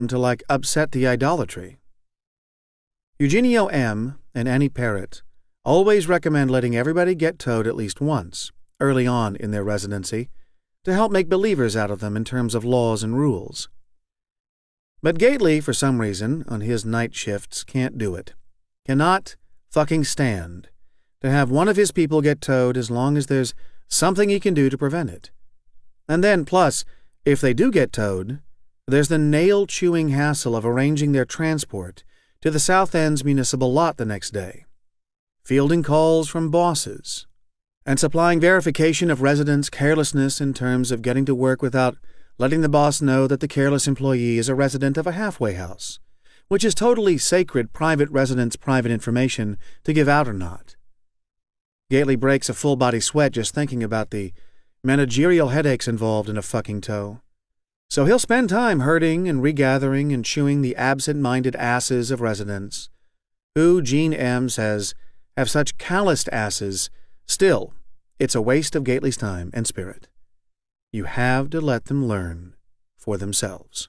to, upset the idolatry. Eugenio M. and Annie Parrott always recommend letting everybody get towed at least once, early on in their residency, to help make believers out of them in terms of laws and rules. But Gately, for some reason, on his night shifts, can't do it. Cannot fucking stand to have one of his people get towed as long as there's something he can do to prevent it. And then, plus, if they do get towed, there's the nail-chewing hassle of arranging their transport to the South End's municipal lot the next day, fielding calls from bosses, and supplying verification of residents' carelessness in terms of getting to work without letting the boss know that the careless employee is a resident of a halfway house, which is totally sacred private residents' private information to give out or not. Gately breaks a full-body sweat just thinking about the managerial headaches involved in a fucking tow. So he'll spend time herding and regathering and chewing the absent-minded asses of residents, who, Gene M. says, have such calloused asses. Still, it's a waste of Gately's time and spirit. You have to let them learn for themselves.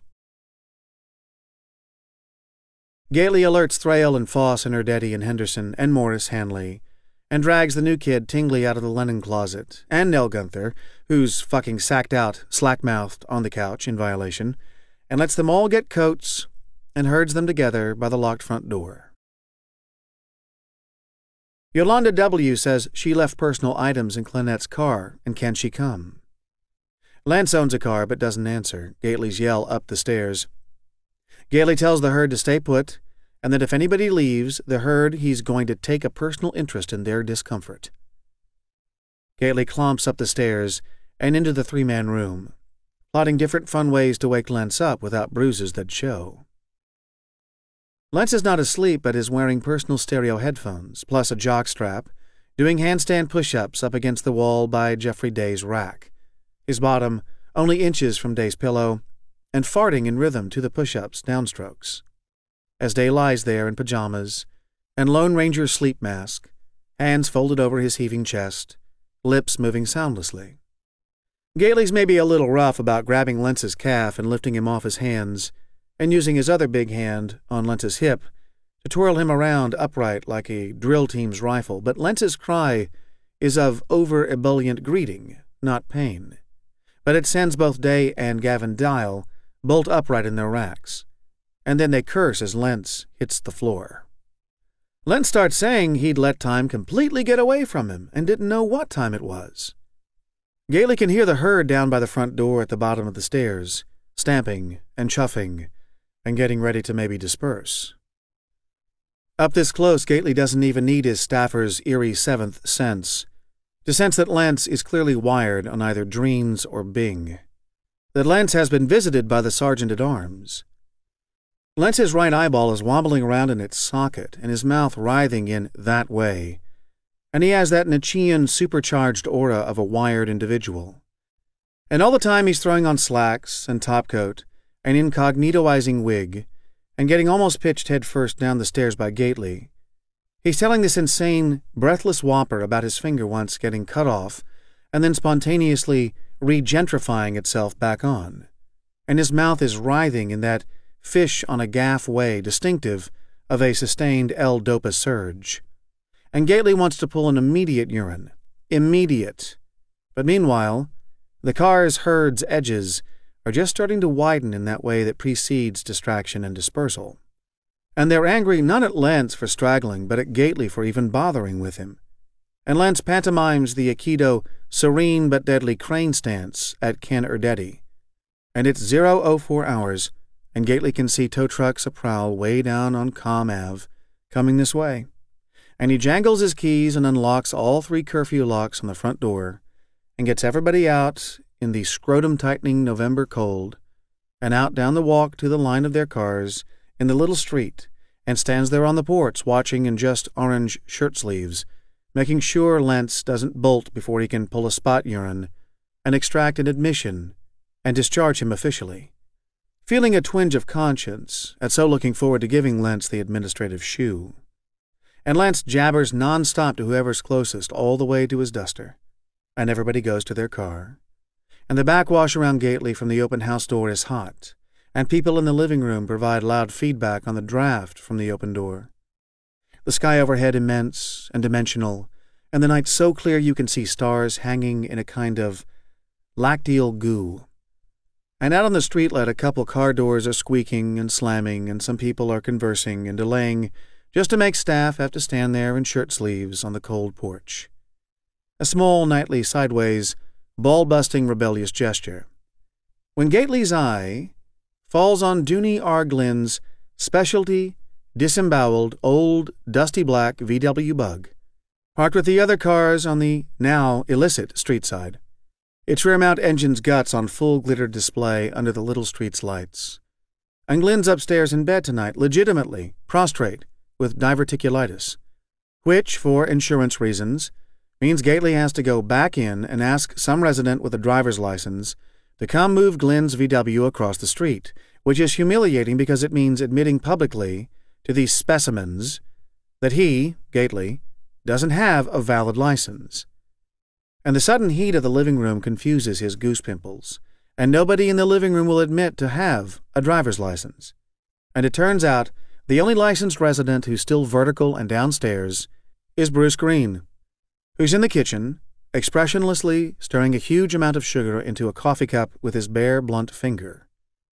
Gately alerts Thrale and Foss and Erdety and Henderson and Morris Hanley, and drags the new kid Tingley out of the linen closet, and Nell Gunther, who's fucking sacked out, slack-mouthed on the couch in violation, and lets them all get coats and herds them together by the locked front door. Yolanda W. says she left personal items in Clennette's car, and can she come? Lance owns a car but doesn't answer. Gately's yell up the stairs. Gately tells the herd to stay put, and that if anybody leaves the herd, he's going to take a personal interest in their discomfort. Gately clomps up the stairs and into the three-man room, plotting different fun ways to wake Lentz up without bruises that show. Lentz is not asleep but is wearing personal stereo headphones, plus a jockstrap, doing handstand push-ups up against the wall by Jeffrey Day's rack, his bottom only inches from Day's pillow, and farting in rhythm to the push-ups downstrokes. As Day lies there in pajamas and Lone Ranger's sleep mask, hands folded over his heaving chest, lips moving soundlessly. Gately's maybe a little rough about grabbing Lentz's calf and lifting him off his hands, and using his other big hand on Lentz's hip to twirl him around upright like a drill team's rifle, but Lentz's cry is of over-ebullient greeting, not pain. But it sends both Day and Gavin Dial bolt upright in their racks, and then they curse as Lentz hits the floor. Lentz starts saying he'd let time completely get away from him and didn't know what time it was. Gately can hear the herd down by the front door at the bottom of the stairs, stamping and chuffing and getting ready to maybe disperse. Up this close, Gately doesn't even need his staffer's eerie seventh sense to sense that Lentz is clearly wired on either Dreens or Bing, that Lentz has been visited by the sergeant-at-arms. Lentz's right eyeball is wobbling around in its socket and his mouth writhing in that way, and he has that Nietzschean supercharged aura of a wired individual. And all the time he's throwing on slacks and topcoat, an incognitoizing wig, and getting almost pitched head first down the stairs by Gately. He's telling this insane, breathless whopper about his finger once getting cut off and then spontaneously regentrifying itself back on, and his mouth is writhing in that fish on a gaff way distinctive of a sustained L-dopa surge. And Gately wants to pull an immediate urine. Immediate. But meanwhile, the car's herd's edges are just starting to widen in that way that precedes distraction and dispersal. And they're angry not at Lentz for straggling, but at Gately for even bothering with him. And Lentz pantomimes the Aikido serene but deadly crane stance at Ken Erdety. And it's 0:04 hours, and Gately can see tow trucks a-prowl way down on Comm Ave, coming this way. And he jangles his keys and unlocks all 3 curfew locks on the front door, and gets everybody out in the scrotum-tightening November cold, and out down the walk to the line of their cars in the little street, and stands there on the porch watching in just orange shirt sleeves, making sure Lentz doesn't bolt before he can pull a spot urine and extract an admission and discharge him officially, feeling a twinge of conscience at so looking forward to giving Lentz the administrative shoe. And Lentz jabbers non-stop to whoever's closest all the way to his duster, and everybody goes to their car. And the backwash around Gately from the open house door is hot, and people in the living room provide loud feedback on the draft from the open door. The sky overhead immense and dimensional, and the night so clear you can see stars hanging in a kind of lacteal goo. And out on the streetlet a couple car doors are squeaking and slamming, and some people are conversing and delaying just to make staff have to stand there in shirt sleeves on the cold porch. A small, nightly, sideways, ball-busting, rebellious gesture. When Gately's eye falls on Dooney R. Glynn's specialty, disemboweled, old, dusty black VW Bug, parked with the other cars on the now illicit street side, its rear-mount engine's guts on full glittered display under the little street's lights. And Glynn's upstairs in bed tonight, legitimately prostrate with diverticulitis, which, for insurance reasons, means Gately has to go back in and ask some resident with a driver's license to come move Glynn's VW across the street, which is humiliating because it means admitting publicly to these specimens that he, Gately, doesn't have a valid license. And the sudden heat of the living room confuses his goose pimples, and nobody in the living room will admit to have a driver's license. And it turns out the only licensed resident who's still vertical and downstairs is Bruce Green, who's in the kitchen, expressionlessly stirring a huge amount of sugar into a coffee cup with his bare, blunt finger.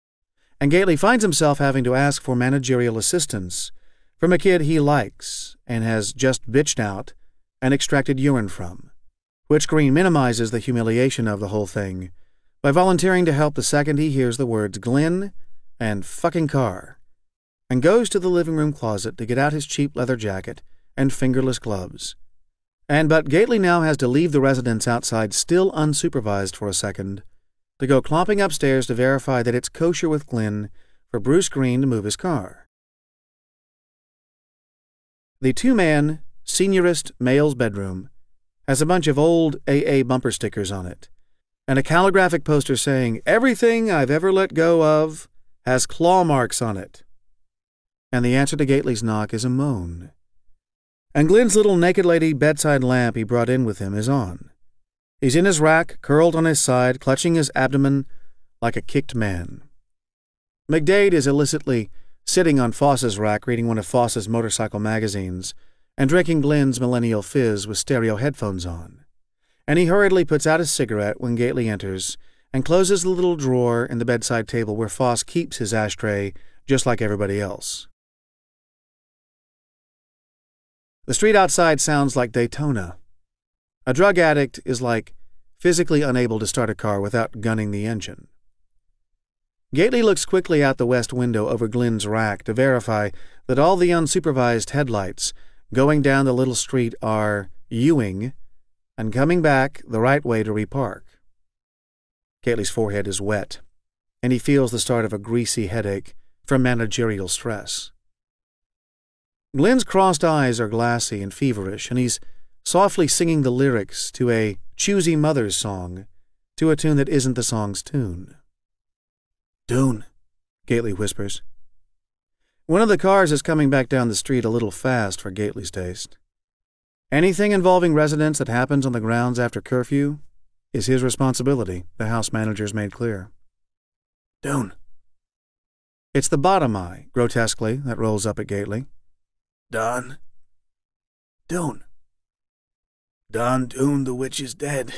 And Gately finds himself having to ask for managerial assistance from a kid he likes and has just bitched out and extracted urine from, which Green minimizes the humiliation of the whole thing by volunteering to help the second he hears the words Glynn and fucking car, and goes to the living room closet to get out his cheap leather jacket and fingerless gloves. But Gately now has to leave the residence outside still unsupervised for a second, to go clomping upstairs to verify that it's kosher with Glynn for Bruce Green to move his car. The two-man, seniorist male's bedroom has a bunch of old AA bumper stickers on it, and a calligraphic poster saying, "Everything I've ever let go of has claw marks on it." And the answer to Gately's knock is a moan. And Glynn's little naked lady bedside lamp he brought in with him is on. He's in his rack, curled on his side, clutching his abdomen like a kicked man. McDade is illicitly sitting on Foss's rack reading one of Foss's motorcycle magazines and drinking Glynn's Millennial Fizz with stereo headphones on. And he hurriedly puts out his cigarette when Gately enters and closes the little drawer in the bedside table where Foss keeps his ashtray just like everybody else. The street outside sounds like Daytona. A drug addict is like physically unable to start a car without gunning the engine. Gately looks quickly out the west window over Glynn's rack to verify that all the unsupervised headlights going down the little street are U-ing and coming back the right way to repark. Gately's forehead is wet, and he feels the start of a greasy headache from managerial stress. Glynn's crossed eyes are glassy and feverish, and he's softly singing the lyrics to a choosy mother's song to a tune that isn't the song's tune. "Doon," Gately whispers. One of the cars is coming back down the street a little fast for Gately's taste. Anything involving residents that happens on the grounds after curfew is his responsibility, the house manager's made clear. "Doon." It's the bottom eye, grotesquely, that rolls up at Gately. "Don." "Doon." "Don Doon, the witch is dead."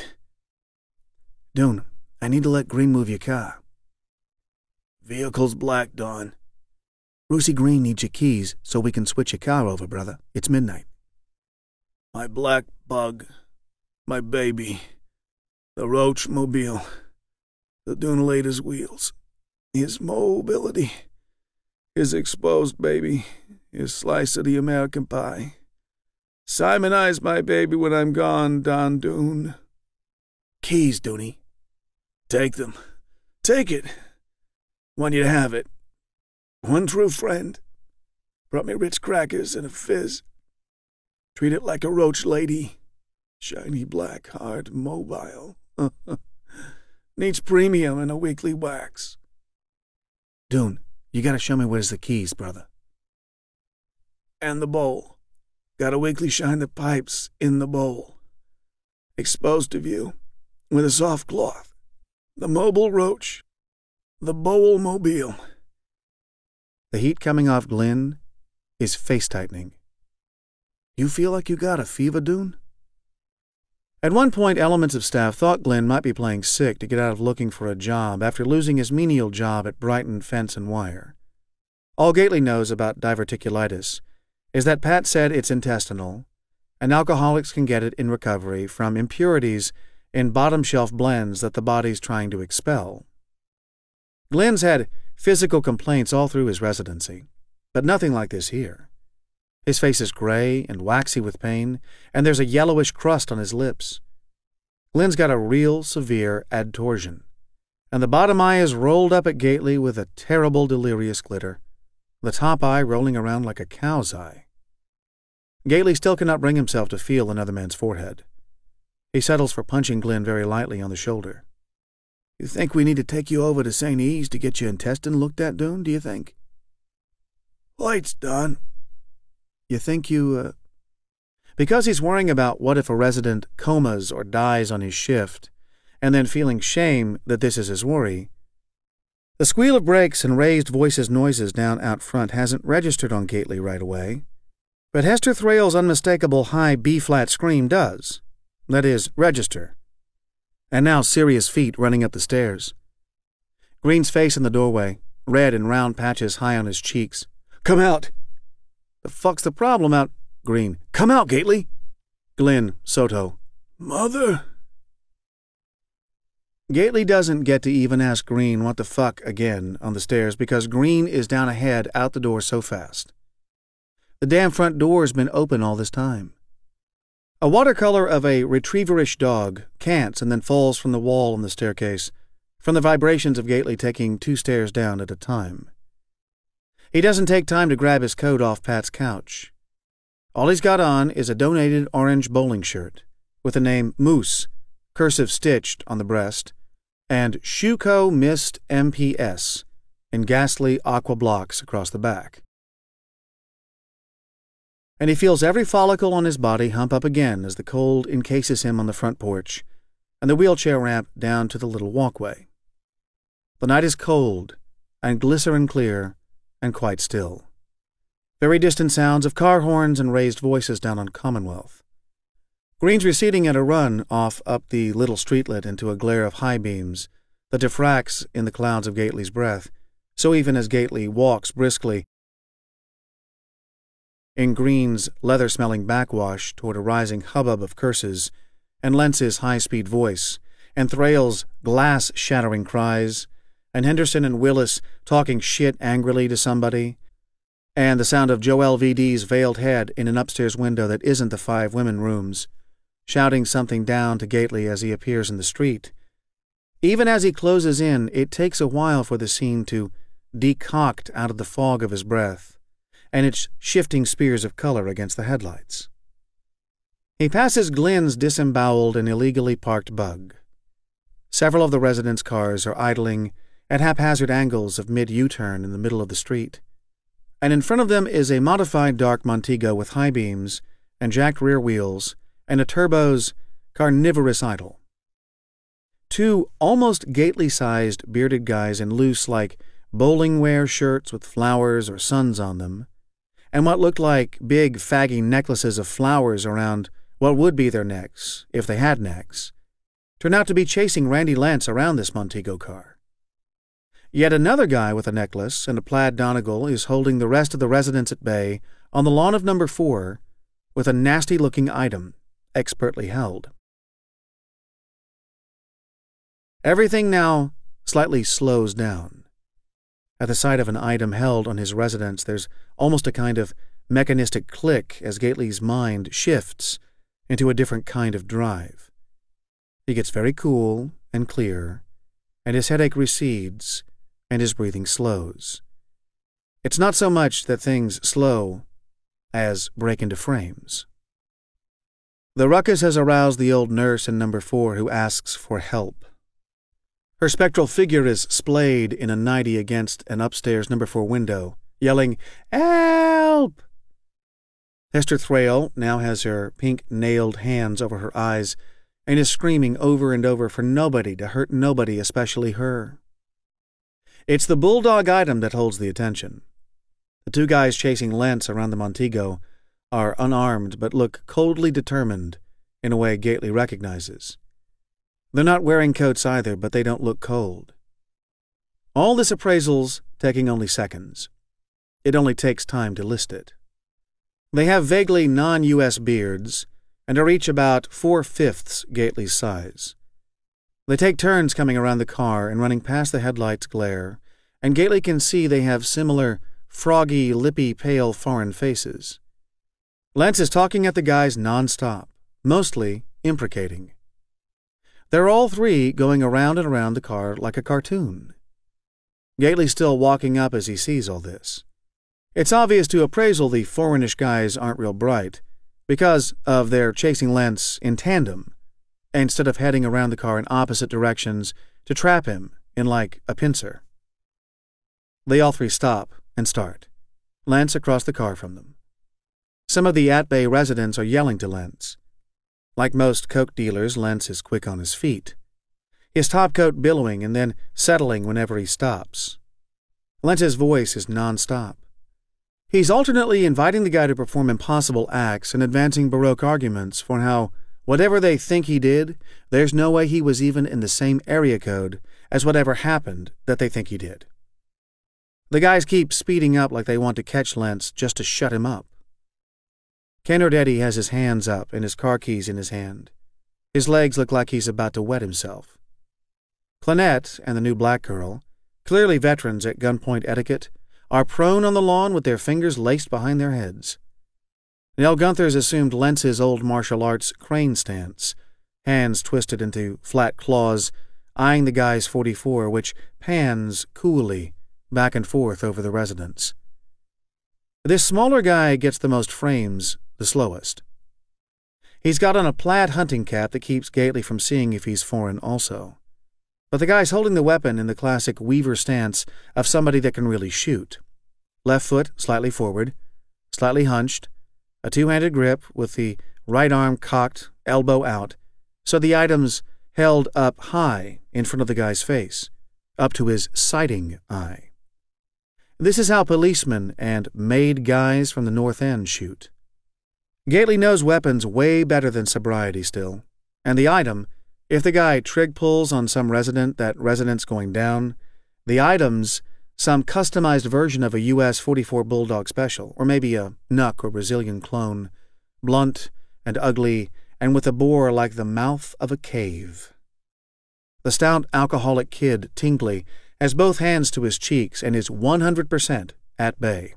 "Doon, I need to let Green move your car." "Vehicle's black, Don." "Brucey Green needs your keys so we can switch your car over, brother. It's midnight." "My black bug, my baby, the roach mobile, the Doonalator's wheels, his mobility, his exposed baby, his slice of the American pie. Simonize my baby when I'm gone, Don Doon." "Keys, Dooney." "Take them. Take it. Want you to have it. One true friend. Brought me Ritz crackers and a fizz. Treat it like a roach lady. Shiny black, hard, mobile. Needs premium and a weekly wax." "Doon, you gotta show me where's the keys, brother." "And the bowl. Gotta weekly shine the pipes in the bowl. Exposed to view, with a soft cloth. The mobile roach. The bowl mobile. the heat coming off Glynn, is face-tightening. "You feel like you got a fever, Doon?" At one point, elements of staff thought Glynn might be playing sick to get out of looking for a job after losing his menial job at Brighton Fence and Wire. All Gately knows about diverticulitis is that Pat said it's intestinal, and alcoholics can get it in recovery from impurities in bottom-shelf blends that the body's trying to expel. Glynn's had physical complaints all through his residency, but nothing like this here. His face is gray and waxy with pain, and there's a yellowish crust on his lips. Glynn's got a real severe adtorsion, and the bottom eye is rolled up at Gately with a terrible delirious glitter, the top eye rolling around like a cow's eye. Gately still cannot bring himself to feel another man's forehead. He settles for punching Glynn very lightly on the shoulder. "You think we need to take you over to St. E's to get your intestine looked at, Doon, do you think?" "Light's done." "You think you, Because he's worrying about what if a resident comas or dies on his shift, and then feeling shame that this is his worry. The squeal of brakes and raised voices noises down out front hasn't registered on Gately right away, but Hester Thrale's unmistakable high B-flat scream does. That is, register. And now serious feet running up the stairs. Green's face in the doorway, red and round patches high on his cheeks. "Come out!" "The fuck's the problem out?" Green. "Come out, Gately!" Glynn, Soto. "Mother!" Gately doesn't get to even ask Green what the fuck again on the stairs because Green is down ahead out the door so fast. The damn front door's been open all this time. A watercolor of a retrieverish dog cants and then falls from the wall on the staircase, from the vibrations of Gately taking 2 stairs down at a time. He doesn't take time to grab his coat off Pat's couch. All he's got on is a donated orange bowling shirt, with the name Moose, cursive stitched on the breast, and Schuco Mist MPS in ghastly aqua blocks across the back. And he feels every follicle on his body hump up again as the cold encases him on the front porch and the wheelchair ramp down to the little walkway. The night is cold and glycerin clear and quite still. Very distant sounds of car horns and raised voices down on Commonwealth. Green's receding at a run off up the little streetlet into a glare of high beams that diffracts in the clouds of Gately's breath, so even as Gately walks briskly in Green's leather-smelling backwash toward a rising hubbub of curses, and Lentz's high-speed voice, and Thrale's glass-shattering cries, and Henderson and Willis talking shit angrily to somebody, and the sound of Joel VD's veiled head in an upstairs window that isn't the 5 women rooms, shouting something down to Gately as he appears in the street. Even as he closes in, it takes a while for the scene to decoct out of the fog of his breath, and its shifting spears of color against the headlights. He passes Glynn's disemboweled and illegally parked bug. Several of the residents' cars are idling at haphazard angles of mid-U-turn in the middle of the street, and in front of them is a modified dark Montego with high beams and jacked rear wheels and a turbo's carnivorous idle. 2 almost Gately-sized bearded guys in loose, like, bowling-wear shirts with flowers or suns on them, and what looked like big, faggy necklaces of flowers around what would be their necks, if they had necks, turn out to be chasing Randy Lentz around this Montego car. Yet another guy with a necklace and a plaid Donegal is holding the rest of the residents at bay on the lawn of number 4 with a nasty-looking item, expertly held. Everything now slightly slows down. At the sight of an item held on his residence, there's almost a kind of mechanistic click as Gately's mind shifts into a different kind of drive. He gets very cool and clear, and his headache recedes, and his breathing slows. It's not so much that things slow as break into frames. The ruckus has aroused the old nurse in number 4 who asks for help. Her spectral figure is splayed in a nightie against an upstairs number 4 window, yelling, "Help!" Hester Thrale now has her pink-nailed hands over her eyes and is screaming over and over for nobody to hurt nobody, especially her. It's the bulldog item that holds the attention. The two guys chasing Lentz around the Montego are unarmed but look coldly determined in a way Gately recognizes. They're not wearing coats either, but they don't look cold. All this appraisal's taking only seconds. It only takes time to list it. They have vaguely non-U.S. beards and are each about 4/5 Gately's size. They take turns coming around the car and running past the headlights' glare, and Gately can see they have similar froggy, lippy, pale foreign faces. Lentz is talking at the guys non-stop, mostly imprecating. They're all three going around and around the car like a cartoon. Gately's still walking up as he sees all this. It's obvious to appraisal the foreignish guys aren't real bright, because of their chasing Lentz in tandem, instead of heading around the car in opposite directions to trap him in like a pincer. They all three stop and start, Lentz across the car from them. Some of the At-Bay residents are yelling to Lentz. Like most coke dealers, Lentz is quick on his feet, his topcoat billowing and then settling whenever he stops. Lentz's voice is non-stop. He's alternately inviting the guy to perform impossible acts and advancing Baroque arguments for how, whatever they think he did, there's no way he was even in the same area code as whatever happened that they think he did. The guys keep speeding up like they want to catch Lentz just to shut him up. Ken Ordetti has his hands up and his car keys in his hand. His legs look like he's about to wet himself. Clennett and the new black girl, clearly veterans at gunpoint etiquette, are prone on the lawn with their fingers laced behind their heads. Nell Gunther's assumed Lentz's old martial arts crane stance, hands twisted into flat claws, eyeing the guy's .44, which pans coolly back and forth over the residence. This smaller guy gets the most frames the slowest. He's got on a plaid hunting cap that keeps Gately from seeing if he's foreign also. But the guy's holding the weapon in the classic Weaver stance of somebody that can really shoot. Left foot slightly forward, slightly hunched, a two-handed grip with the right arm cocked, elbow out, so the item's held up high in front of the guy's face, up to his sighting eye. This is how policemen and maid guys from the North End shoot. Gately knows weapons way better than sobriety still, and the item, if the guy trig pulls on some resident that resident's going down, the item's some customized version of a U.S. .44 Bulldog Special, or maybe a Nuck or Brazilian clone, blunt and ugly and with a bore like the mouth of a cave. The stout alcoholic kid, Tingley, has both hands to his cheeks and is 100% at bay.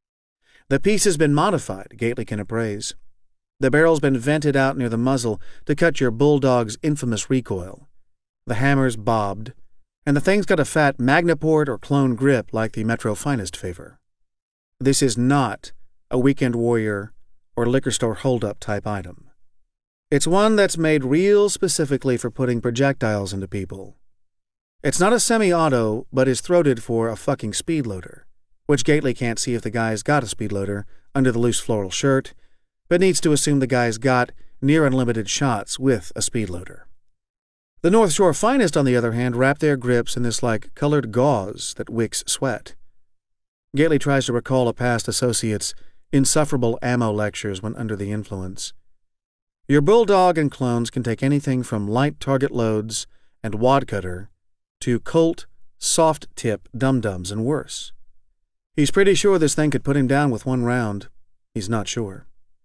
The piece has been modified, Gately can appraise. The barrel's been vented out near the muzzle to cut your bulldog's infamous recoil. The hammer's bobbed, and the thing's got a fat Magnaport or clone grip like the Metro Finest favor. This is not a Weekend Warrior or liquor store hold-up type item. It's one that's made real specifically for putting projectiles into people. It's not a semi-auto, but is throated for a fucking speed loader, which Gately can't see if the guy's got a speed loader under the loose floral shirt, but needs to assume the guy's got near unlimited shots with a speed loader. The North Shore Finest, on the other hand, wrap their grips in this like colored gauze that wicks sweat. Gately tries to recall a past associate's insufferable ammo lectures when under the influence. Your bulldog and clones can take anything from light target loads and wad cutter to Colt soft-tip dum-dums and worse. He's pretty sure this thing could put him down with one round. He's not sure.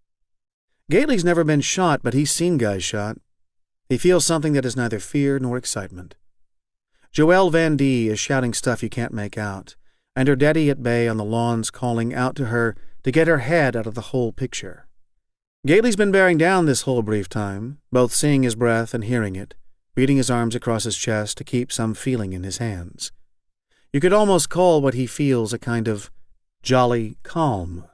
Gately's never been shot, but he's seen guys shot. He feels something that is neither fear nor excitement. Joelle Van D is shouting stuff you can't make out, and her daddy at bay on the lawn's calling out to her to get her head out of the whole picture. Gately's been bearing down this whole brief time, both seeing his breath and hearing it, beating his arms across his chest to keep some feeling in his hands. You could almost call what he feels a kind of jolly calm.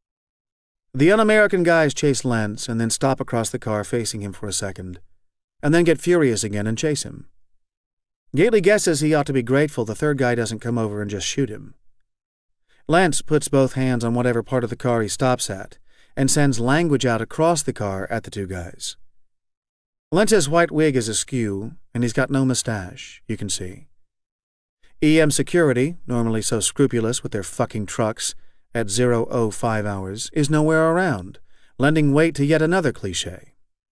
The un-American guys chase Lentz and then stop across the car facing him for a second, and then get furious again and chase him. Gately guesses he ought to be grateful the third guy doesn't come over and just shoot him. Lentz puts both hands on whatever part of the car he stops at, and sends language out across the car at the two guys. Lentz's white wig is askew, and he's got no mustache, you can see. EM Security, normally so scrupulous with their fucking trucks, at 0:05 hours is nowhere around, lending weight to yet another cliché.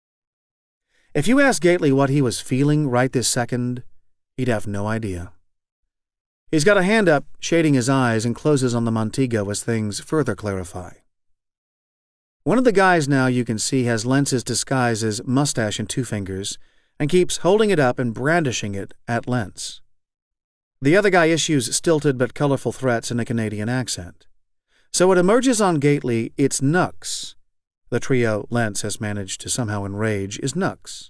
If you asked Gately what he was feeling right this second, he'd have no idea. He's got a hand up, shading his eyes, and closes on the Montego as things further clarify. One of the guys now you can see has Lentz's disguise as mustache in two fingers and keeps holding it up and brandishing it at Lentz. The other guy issues stilted but colorful threats in a Canadian accent. So it emerges on Gately it's Nux. The trio Lentz has managed to somehow enrage is Nux.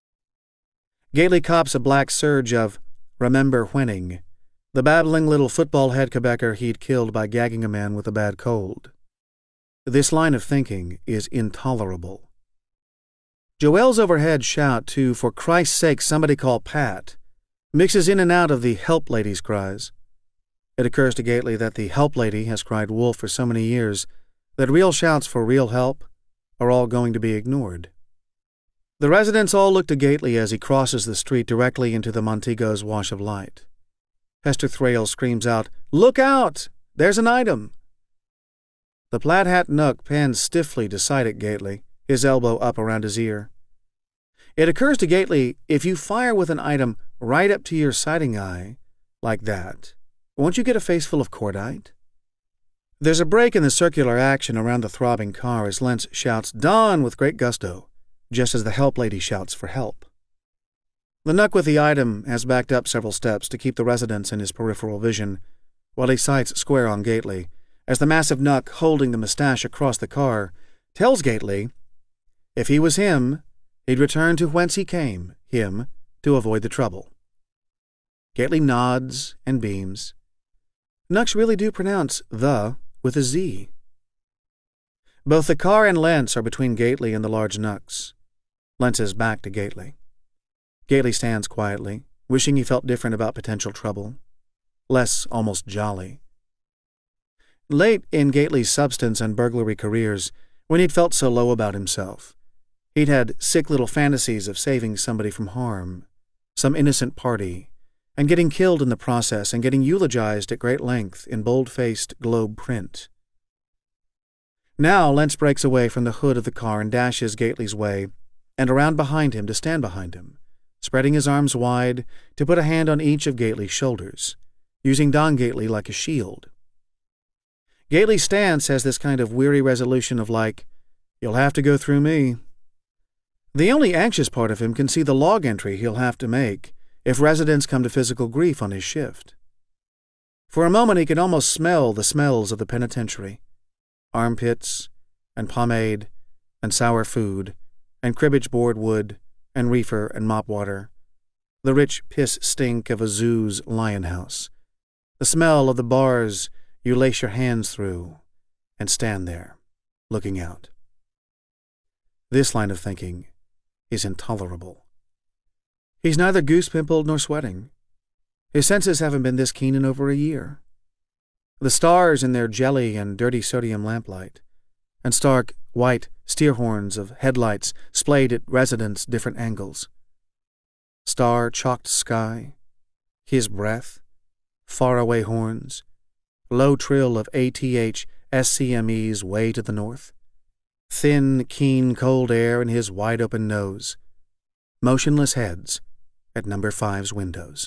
Gately cops a black surge of "remember whenning," the babbling little football head Quebecer he'd killed by gagging a man with a bad cold. This line of thinking is intolerable. Joelle's overhead shout to "for Christ's sake somebody call Pat" mixes in and out of the "help lady's" cries. It occurs to Gately that the help lady has cried wolf for so many years that real shouts for real help are all going to be ignored. The residents all look to Gately as he crosses the street directly into the Montego's wash of light. Hester Thrale screams out, "Look out! There's an item!" The plaid hat Nook pans stiffly to sight at Gately, his elbow up around his ear. It occurs to Gately, if you fire with an item right up to your sighting eye, like that, won't you get a face full of cordite? There's a break in the circular action around the throbbing car as Lentz shouts, "Dawn!" with great gusto, just as the help lady shouts for help. The Nook with the item has backed up several steps to keep the residents in his peripheral vision, while he sights square on Gately, as the massive Nook holding the mustache across the car tells Gately, if he was him, he'd return to whence he came, him, to avoid the trouble. Gately nods and beams. Nux really do pronounce "the" with a Z. Both the car and Lentz are between Gately and the large Nux. Lentz is back to Gately. Gately stands quietly, wishing he felt different about potential trouble. Less almost jolly. Late in Gately's substance and burglary careers, when he'd felt so low about himself, he'd had sick little fantasies of saving somebody from harm, some innocent party, and getting killed in the process and getting eulogized at great length in bold-faced globe print. Now Lentz breaks away from the hood of the car and dashes Gately's way, and around behind him to stand behind him, spreading his arms wide to put a hand on each of Gately's shoulders, using Don Gately like a shield. Gately's stance has this kind of weary resolution of like, "You'll have to go through me." The only anxious part of him can see the log entry he'll have to make if residents come to physical grief on his shift. For a moment he can almost smell the smells of the penitentiary. Armpits, and pomade, and sour food, and cribbage board wood, and reefer and mop water, the rich piss stink of a zoo's lion house, the smell of the bars you lace your hands through, and stand there, looking out. This line of thinking is intolerable. He's neither goose-pimpled nor sweating. His senses haven't been this keen in over a year. The stars in their jelly and dirty sodium lamplight, and stark, white steer-horns of headlights splayed at residents' different angles. Star-chalked sky, his breath, faraway horns, low trill of ATH SCME's way to the north, thin, keen, cold air in his wide-open nose, motionless heads at number 5's windows.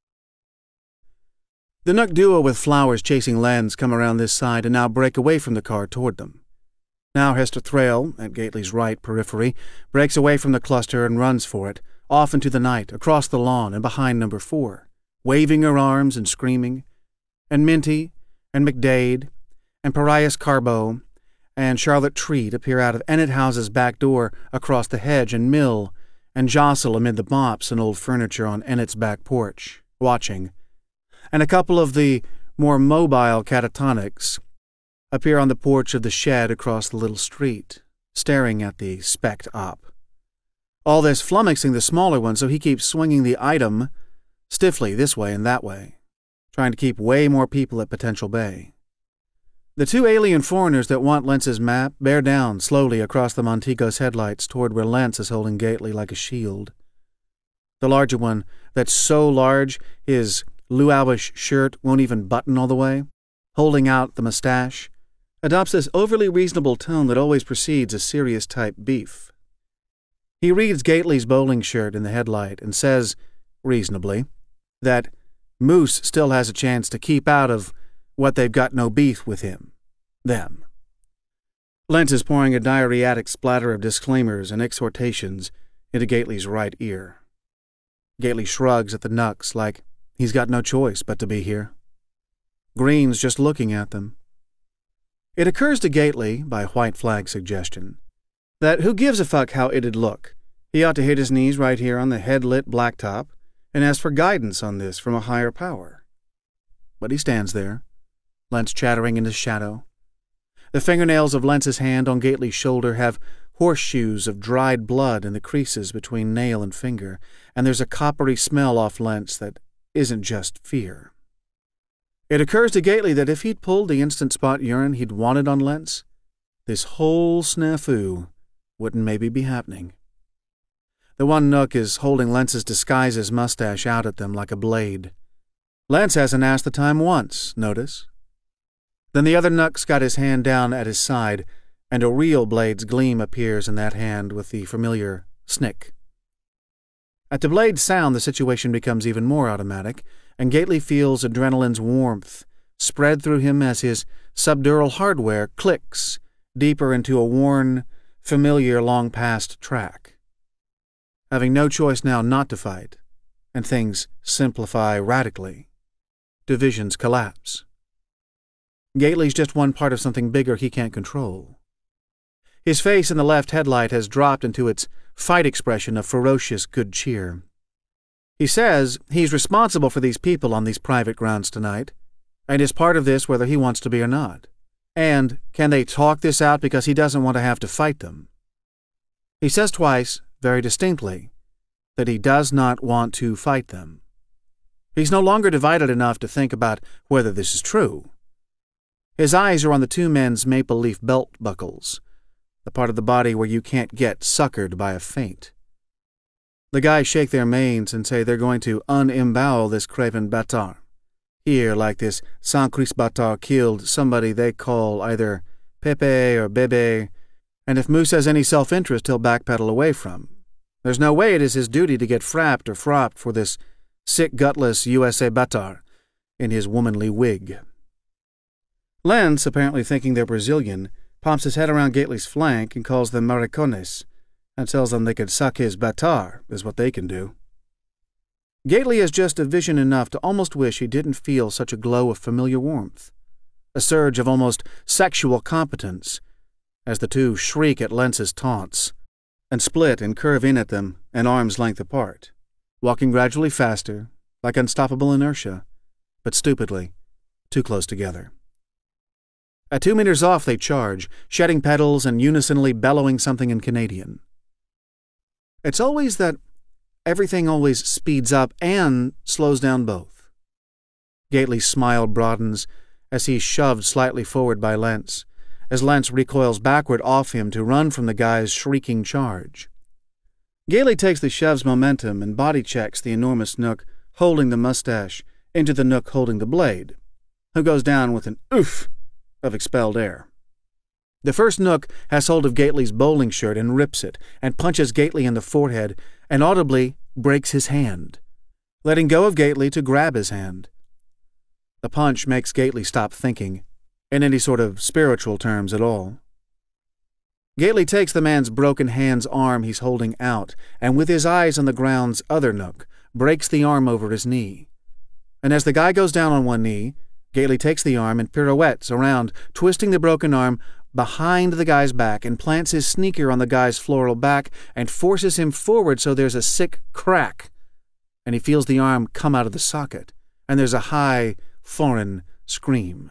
The Nook duo with flowers chasing Lentz come around this side and now break away from the car toward them. Now Hester Thrale, at Gately's right periphery, breaks away from the cluster and runs for it, off into the night, across the lawn and behind number 4, waving her arms and screaming, and Minty, and McDade, and Parias Carbo, and Charlotte Treat appear out of Ennet House's back door across the hedge and mill, and jostle amid the mops and old furniture on Ennet's back porch, watching, and a couple of the more mobile catatonics appear on the porch of the shed across the little street, staring at the specked op. All this flummoxing the smaller one so he keeps swinging the item stiffly this way and that way, trying to keep way more people at potential bay. The two alien foreigners that want Lentz's map bear down slowly across the Montego's headlights toward where Lentz is holding Gately like a shield. The larger one, that's so large his luauish shirt won't even button all the way, holding out the mustache, adopts this overly reasonable tone that always precedes a serious-type beef. He reads Gately's bowling shirt in the headlight and says, reasonably, that Moose still has a chance to keep out of what they've got no beef with them. Lentz is pouring a diarrheatic splatter of disclaimers and exhortations into Gately's right ear. Gately shrugs at the knucks like he's got no choice but to be here. Green's just looking at them. It occurs to Gately, by white flag suggestion, that who gives a fuck how it'd look? He ought to hit his knees right here on the head-lit blacktop and ask for guidance on this from a higher power. But he stands there, Lentz chattering in his shadow. The fingernails of Lentz's hand on Gately's shoulder have horseshoes of dried blood in the creases between nail and finger, and there's a coppery smell off Lentz that isn't just fear. It occurs to Gately that if he'd pulled the instant spot urine he'd wanted on Lentz, this whole snafu wouldn't maybe be happening. The one nook is holding Lentz's disguise's mustache out at them like a blade. Lentz hasn't asked the time once, notice. Then the other nook's got his hand down at his side, and a real blade's gleam appears in that hand with the familiar snick. At the blade's sound, the situation becomes even more automatic, and Gately feels adrenaline's warmth spread through him as his subdural hardware clicks deeper into a worn, familiar, long-past track. Having no choice now not to fight, and things simplify radically, divisions collapse. Gately's just one part of something bigger he can't control. His face in the left headlight has dropped into its fight expression of ferocious good cheer. He says he's responsible for these people on these private grounds tonight, and is part of this whether he wants to be or not. And can they talk this out because he doesn't want to have to fight them? He says twice, very distinctly, that he does not want to fight them. He's no longer divided enough to think about whether this is true. His eyes are on the two men's maple leaf belt buckles, the part of the body where you can't get suckered by a feint. The guys shake their manes and say they're going to unembowel this craven bâtard. Here, like this Saint-Christ bâtard killed somebody they call either Pepe or Bebe, and if Moose has any self-interest he'll backpedal away from. There's no way it is his duty to get frapped or fropped for this sick, gutless USA bâtard in his womanly wig. Lentz, apparently thinking they're Brazilian, pops his head around Gately's flank and calls them maricones, and tells them they could suck his bâtard, is what they can do. Gately has just a vision enough to almost wish he didn't feel such a glow of familiar warmth, a surge of almost sexual competence, as the two shriek at Lentz's taunts, and split and curve in at them an arm's length apart, walking gradually faster, like unstoppable inertia, but stupidly, too close together. At 2 meters off they charge, shedding pedals and unisonally bellowing something in Canadian. It's always that everything always speeds up and slows down both. Gately's smile broadens as he's shoved slightly forward by Lentz, as Lentz recoils backward off him to run from the guy's shrieking charge. Gately takes the shove's momentum and body checks the enormous nook holding the mustache into the nook holding the blade, who goes down with an oof of expelled air. The first nook has hold of Gately's bowling shirt and rips it, and punches Gately in the forehead, and audibly breaks his hand, letting go of Gately to grab his hand. The punch makes Gately stop thinking, in any sort of spiritual terms at all. Gately takes the man's broken hand's arm he's holding out, and with his eyes on the ground's other nook, breaks the arm over his knee. And as the guy goes down on one knee, Gately takes the arm and pirouettes around, twisting the broken arm behind the guy's back and plants his sneaker on the guy's floral back and forces him forward so there's a sick crack, and he feels the arm come out of the socket, and there's a high, foreign scream.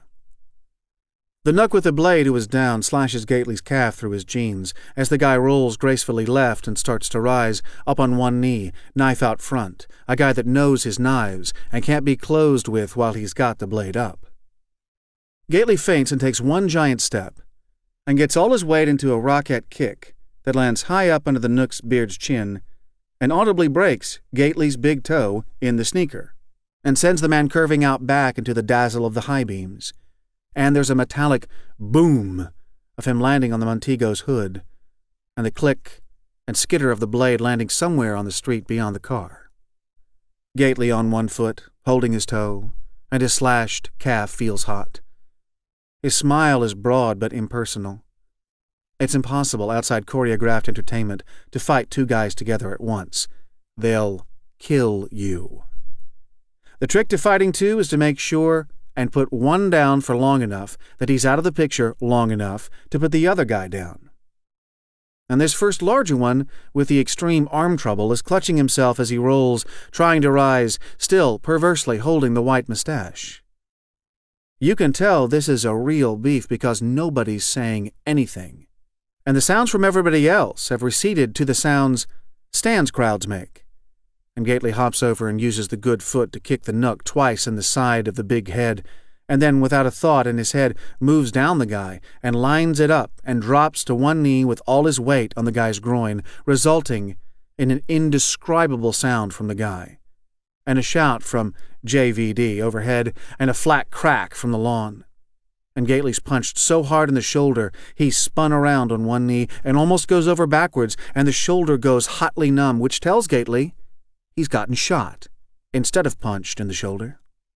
The nook with the blade who is down slashes Gately's calf through his jeans as the guy rolls gracefully left and starts to rise, up on one knee, knife out front, a guy that knows his knives and can't be closed with while he's got the blade up. Gately feints and takes one giant step, and gets all his weight into a rocket kick that lands high up under the nook's beard's chin and audibly breaks Gately's big toe in the sneaker, and sends the man curving out back into the dazzle of the high beams. and there's a metallic boom of him landing on the Montego's hood, and the click and skitter of the blade landing somewhere on the street beyond the car. Gately on one foot, holding his toe, and his slashed calf feels hot. His smile is broad but impersonal. It's impossible outside choreographed entertainment to fight two guys together at once. They'll kill you. The trick to fighting two is to make sure and put one down for long enough that he's out of the picture long enough to put the other guy down. And this first larger one, with the extreme arm trouble, is clutching himself as he rolls, trying to rise, still perversely holding the white mustache. You can tell this is a real beef because nobody's saying anything, and the sounds from everybody else have receded to the sounds Stan's crowds make. And Gately hops over and uses the good foot to kick the Nook twice in the side of the big head, and then, without a thought in his head, moves down the guy and lines it up and drops to one knee with all his weight on the guy's groin, resulting in an indescribable sound from the guy, and a shout from JVD overhead, and a flat crack from the lawn. And Gately's punched so hard in the shoulder, he's spun around on one knee and almost goes over backwards, and the shoulder goes hotly numb, which tells Gately he's gotten shot instead of punched in the shoulder.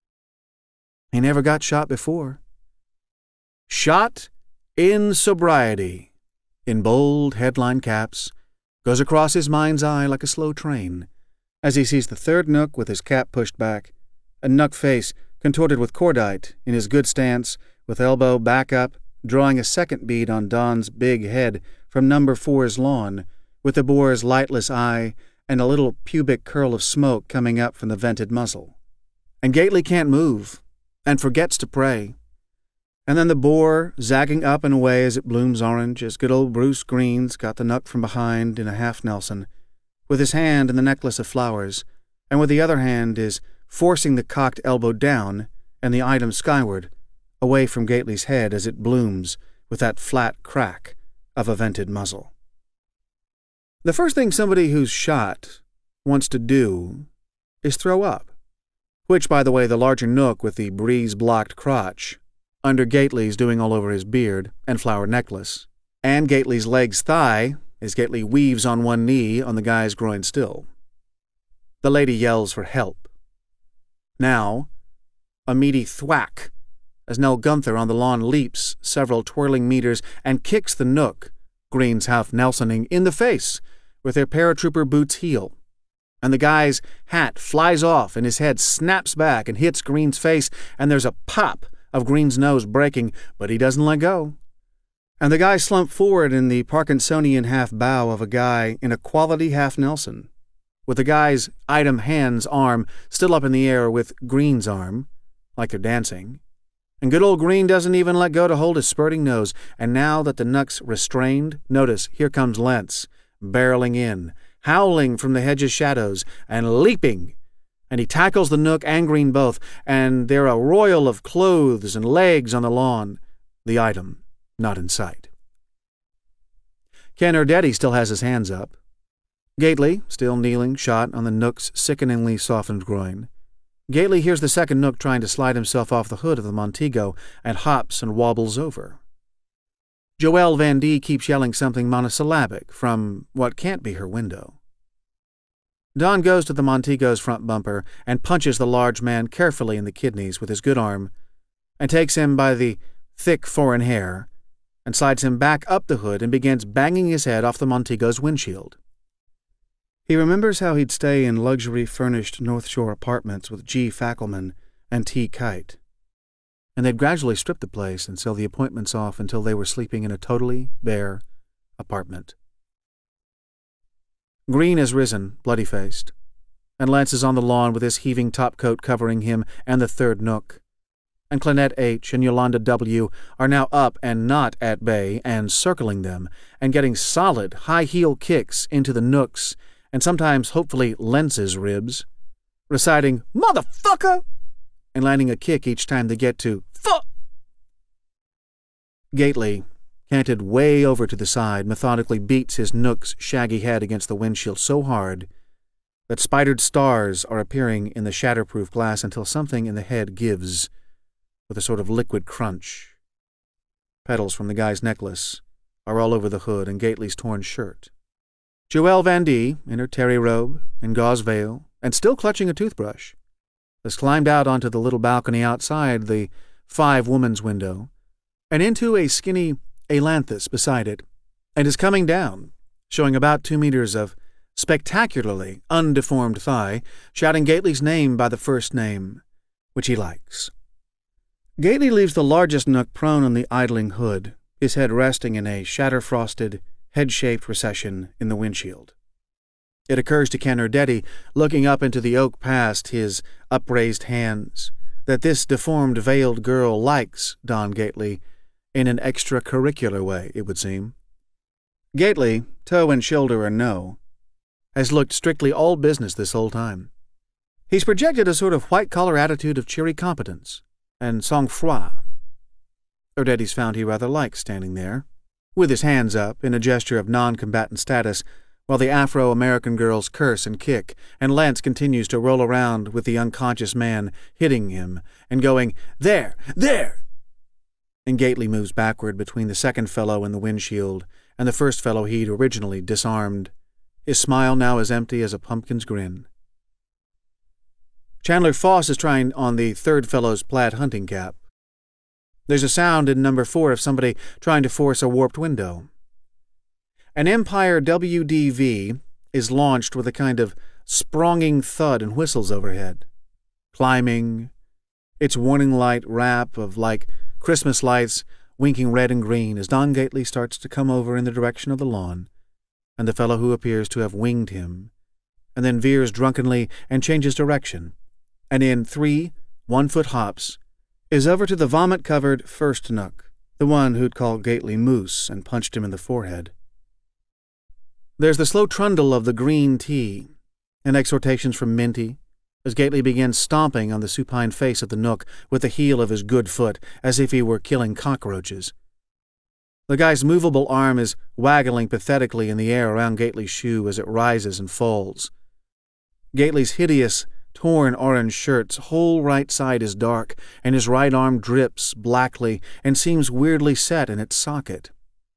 He never got shot before. Shot in sobriety, in bold headline caps, goes across his mind's eye like a slow train, as he sees the third Nook with his cap pushed back, a Nook face contorted with cordite, in his good stance, with elbow back up, drawing a second bead on Don's big head from number 4's lawn, with the boar's lightless eye and a little pubic curl of smoke coming up from the vented muzzle. And Gately can't move, and forgets to pray. And then the boar zagging up and away as it blooms orange, as good old Bruce Green's got the Nook from behind in a half-Nelson, with his hand in the necklace of flowers, and with the other hand is forcing the cocked elbow down and the item skyward, away from Gately's head as it blooms with that flat crack of a vented muzzle. The first thing somebody who's shot wants to do is throw up, which, by the way, the larger Nook with the breeze-blocked crotch under Gately's doing all over his beard and flower necklace, and Gately's leg's thigh as Gately weaves on one knee on the guy's groin still. The lady yells for help. Now, a meaty thwack as Nell Gunther on the lawn leaps several twirling meters and kicks the Nook, Green's half-Nelsoning, in the face with their paratrooper boot's heel. And the guy's hat flies off and his head snaps back and hits Green's face, and there's a pop of Green's nose breaking, but he doesn't let go. And the guy slumped forward in the Parkinsonian half-bow of a guy in a quality half-Nelson, with the guy's item hand's arm still up in the air with Green's arm, like they're dancing. And good old Green doesn't even let go to hold his spurting nose, and now that the Nook's restrained, notice, here comes Lentz, barreling in, howling from the hedge's shadows, and leaping, and he tackles the Nook and Green both, and they're a royal of clothes and legs on the lawn, the item not in sight. Ken Erdetty still has his hands up. Gately, still kneeling, shot on the Nook's sickeningly softened groin. Gately hears the second Nook trying to slide himself off the hood of the Montego and hops and wobbles over. Joelle Van D keeps yelling something monosyllabic from what can't be her window. Don goes to the Montego's front bumper and punches the large man carefully in the kidneys with his good arm and takes him by the thick foreign hair and slides him back up the hood and begins banging his head off the Montego's windshield. He remembers how he'd stay in luxury-furnished North Shore apartments with G. Fackelman and T. Kite, and they'd gradually strip the place and sell the appointments off until they were sleeping in a totally bare apartment. Green has risen, bloody-faced, and Lance is on the lawn with his heaving topcoat covering him and the third Nook, and Clennette H. and Yolanda W. are now up and not at bay and circling them and getting solid high-heel kicks into the Nooks and sometimes, hopefully, Lentz's ribs, reciting, "Motherfucker!" and landing a kick each time they get to "fuck." Gately, canted way over to the side, methodically beats his Nook's shaggy head against the windshield so hard that spidered stars are appearing in the shatterproof glass until something in the head gives, with a sort of liquid crunch. Petals from the guy's necklace are all over the hood and Gately's torn shirt. Joelle Van D, in her terry robe and gauze veil, and still clutching a toothbrush, has climbed out onto the little balcony outside the 5-woman's window and into a skinny ailanthus beside it, and is coming down, showing about 2 meters of spectacularly undeformed thigh, shouting Gately's name by the first name, which he likes. Gately leaves the largest nook prone on the idling hood, his head resting in a shatter-frosted, head-shaped recession in the windshield. It occurs to Ken Erdety, looking up into the oak past his upraised hands, that this deformed veiled girl likes Don Gately in an extracurricular way, it would seem. Gately, toe and shoulder or no, has looked strictly all business this whole time. He's projected a sort of white-collar attitude of cheery competence and sang-froid. Erdety's found he rather likes standing there, with his hands up in a gesture of non-combatant status, while the Afro-American girls curse and kick, and Lance continues to roll around with the unconscious man hitting him and going, "There! There!" And Gately moves backward between the second fellow in the windshield and the first fellow he'd originally disarmed, his smile now as empty as a pumpkin's grin. Chandler Foss is trying on the third fellow's plaid hunting cap. There's a sound in number 4 of somebody trying to force a warped window. An Empire WDV is launched with a kind of spronging thud and whistles overhead, climbing, its warning light rap of like Christmas lights winking red and green as Don Gately starts to come over in the direction of the lawn, and the fellow who appears to have winged him, and then veers drunkenly and changes direction, and in 3 one-foot hops is over to the vomit-covered first nook, the one who'd called Gately Moose and punched him in the forehead. There's the slow trundle of the green tea, and exhortations from Minty, as Gately begins stomping on the supine face of the nook with the heel of his good foot, as if he were killing cockroaches. The guy's movable arm is waggling pathetically in the air around Gately's shoe as it rises and falls. Gately's hideous, torn orange shirt's whole right side is dark, and his right arm drips blackly and seems weirdly set in its socket.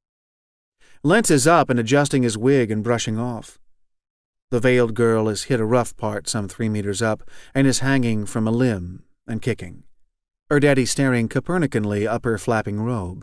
Lentz is up and adjusting his wig and brushing off. The veiled girl has hit a rough part some 3 meters up and is hanging from a limb and kicking, Erdety staring Copernicanly up her flapping robe.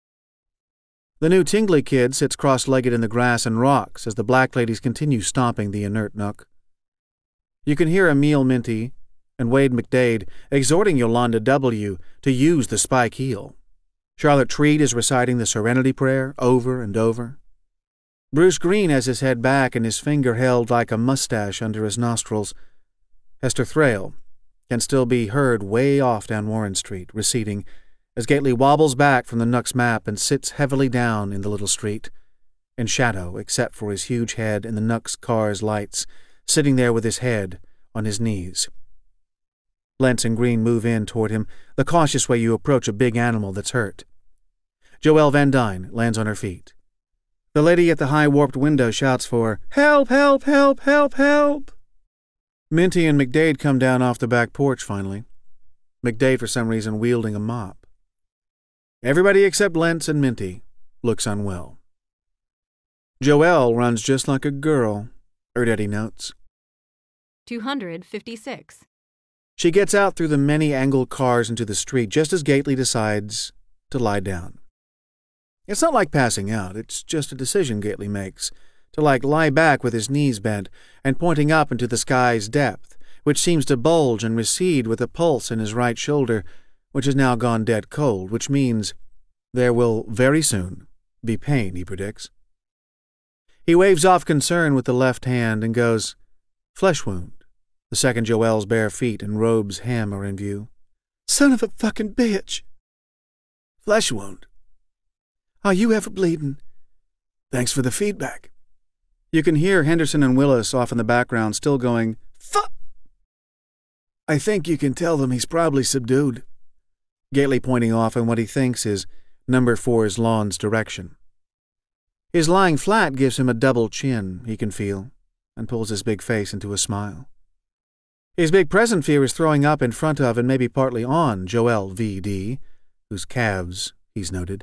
The new Tingley kid sits cross-legged in the grass and rocks as the black ladies continue stomping the inert nook. You can hear Emil Minty and Wade McDade exhorting Yolanda W. to use the spike heel. Charlotte Treat is reciting the Serenity Prayer over and over. Bruce Green has his head back and his finger held like a mustache under his nostrils. Hester Thrale can still be heard way off down Warren Street, receding, as Gately wobbles back from the nook's map and sits heavily down in the little street, in shadow except for his huge head in the nook's car's lights, sitting there with his head on his knees. Lentz and Green move in toward him, the cautious way you approach a big animal that's hurt. Joelle Van Dyne lands on her feet. The lady at the high warped window shouts for, "Help, help, help, help, help!" Minty and McDade come down off the back porch finally, McDade for some reason wielding a mop. Everybody except Lentz and Minty looks unwell. Joelle runs just like a girl, Erdety notes. 256. She gets out through the many angled cars into the street just as Gately decides to lie down. It's not like passing out, it's just a decision Gately makes, to lie back with his knees bent and pointing up into the sky's depth, which seems to bulge and recede with a pulse in his right shoulder, which has now gone dead cold, which means there will very soon be pain, he predicts. He waves off concern with the left hand and goes, "Flesh wound." The second Joelle's bare feet and robe's hem are in view. "Son of a fucking bitch." "Flesh wound. Are you ever bleeding? Thanks for the feedback." You can hear Henderson and Willis off in the background still going, "Fuck." "I think you can tell them he's probably subdued." Gately pointing off in what he thinks is number 4's lawn's direction. His lying flat gives him a double chin, he can feel, and pulls his big face into a smile. His big present fear is throwing up in front of and maybe partly on Joelle V.D., whose calves he's noted.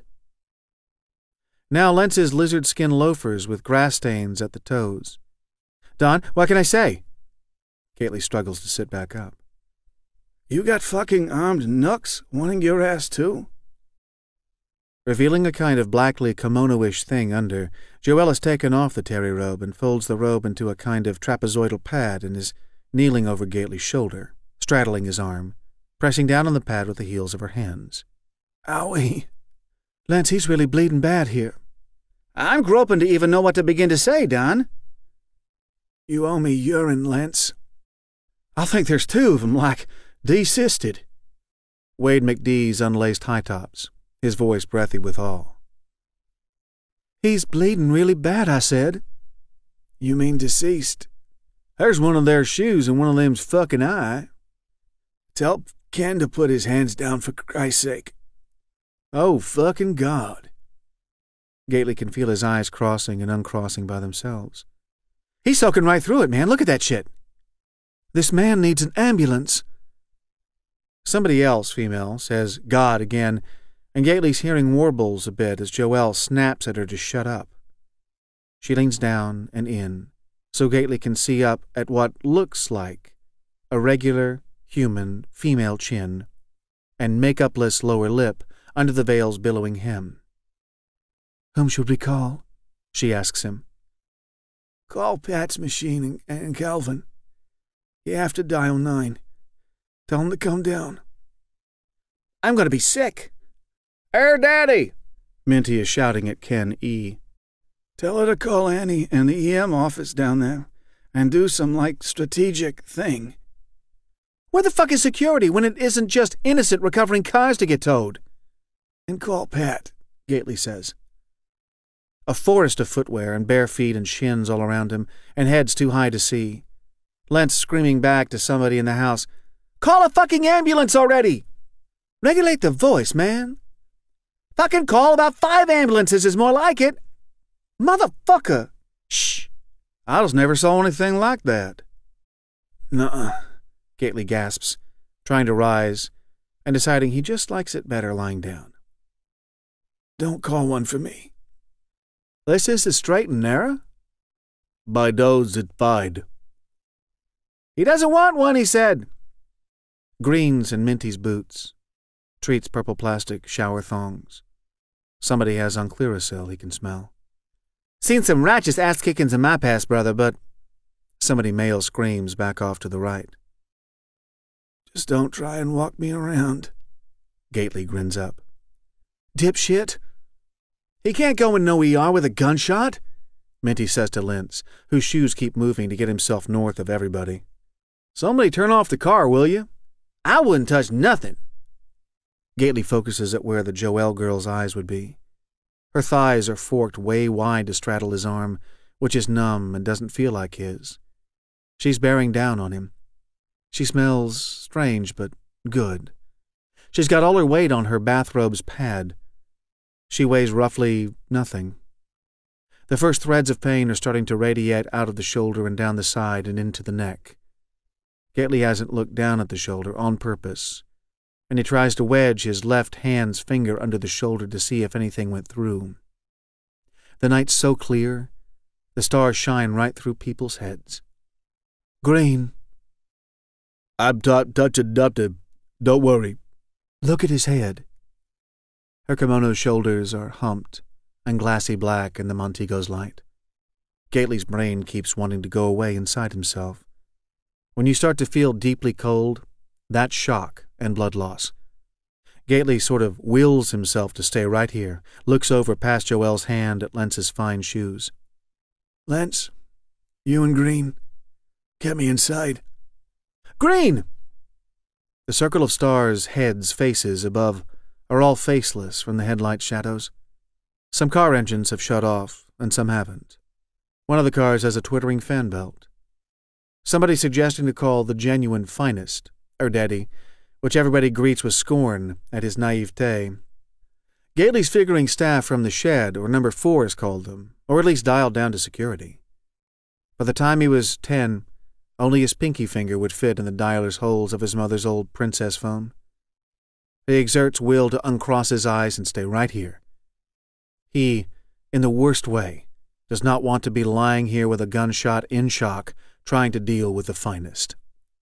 Now Lentz's lizard-skin loafers with grass stains at the toes. Don, what can I say? Gately struggles to sit back up. You got fucking armed nooks wanting your ass too? Revealing a kind of blackly kimono-ish thing under, Joelle has taken off the terry robe and folds the robe into a kind of trapezoidal pad and is kneeling over Gately's shoulder, straddling his arm, pressing down on the pad with the heels of her hands. Owie. Lentz, he's really bleeding bad here. I'm groping to even know what to begin to say, Don. You owe me urine, Lentz. I think there's two of them, like, desisted. Wade McDee's unlaced high tops, his voice breathy with awe. He's bleeding really bad, I said. You mean deceased? There's one of their shoes in one of them's fucking eye. Tell Ken to put his hands down for Christ's sake. Oh, fucking God. Gately can feel his eyes crossing and uncrossing by themselves. He's soaking right through it, man. Look at that shit. This man needs an ambulance. Somebody else, female, says God again, and Gately's hearing warbles a bit as Joelle snaps at her to shut up. She leans down and in, so Gately can see up at what looks like a regular, human, female chin and makeupless lower lip under the veil's billowing hem. Whom should we call? She asks him. Call Pat's machine and Calvin. You have to dial 9. Tell him to come down. I'm going to be sick. Daddy! Minty is shouting at Ken E. Tell her to call Annie and the EM office down there and do some, strategic thing. Where the fuck is security when it isn't just innocent recovering cars to get towed? And call Pat, Gately says. A forest of footwear and bare feet and shins all around him, and heads too high to see. Lentz screaming back to somebody in the house, Call a fucking ambulance already! Regulate the voice, man. Fucking call about 5 ambulances is more like it. Motherfucker! Shh! I just never saw anything like that. Nuh-uh, Gately gasps, trying to rise, and deciding he just likes it better lying down. Don't call one for me. This is the straight and narrow? By those that bide. He doesn't want one, he said. Greens and Minty's boots. Treat's purple plastic shower thongs. Somebody has on Clearasil he can smell. Seen some righteous ass-kickings in my past, brother, but... Somebody male screams back off to the right. Just don't try and walk me around. Gately grins up. Dipshit! He can't go in no ER with a gunshot, Minty says to Lentz, whose shoes keep moving to get himself north of everybody. Somebody turn off the car, will you? I wouldn't touch nothing. Gately focuses at where the Joelle girl's eyes would be. Her thighs are forked way wide to straddle his arm, which is numb and doesn't feel like his. She's bearing down on him. She smells strange but good. She's got all her weight on her bathrobe's pad. She weighs roughly nothing. The first threads of pain are starting to radiate out of the shoulder and down the side and into the neck. Gately hasn't looked down at the shoulder on purpose, and he tries to wedge his left hand's finger under the shoulder to see if anything went through. The night's so clear, the stars shine right through people's heads. Green. I'm touching nothing. Don't worry. Look at his head. Her kimono's shoulders are humped and glassy black in the Montego's light. Gately's brain keeps wanting to go away inside himself. When you start to feel deeply cold, that's shock and blood loss. Gately sort of wills himself to stay right here, looks over past Joelle's hand at Lentz's fine shoes. Lentz, you and Green, get me inside. Green! The circle of stars, heads, faces above are all faceless from the headlight shadows. Some car engines have shut off, and some haven't. One of the cars has a twittering fan belt. Somebody suggesting to call the genuine finest, Daddy, which everybody greets with scorn at his naivete. Gately's figuring staff from the shed, or number 4 has called them, or at least dialed down to security. By the time he was 10, Only his pinky finger would fit in the dialer's holes of his mother's old princess phone. He exerts will to uncross his eyes and stay right here. He, in the worst way, does not want to be lying here with a gunshot in shock, trying to deal with the finest.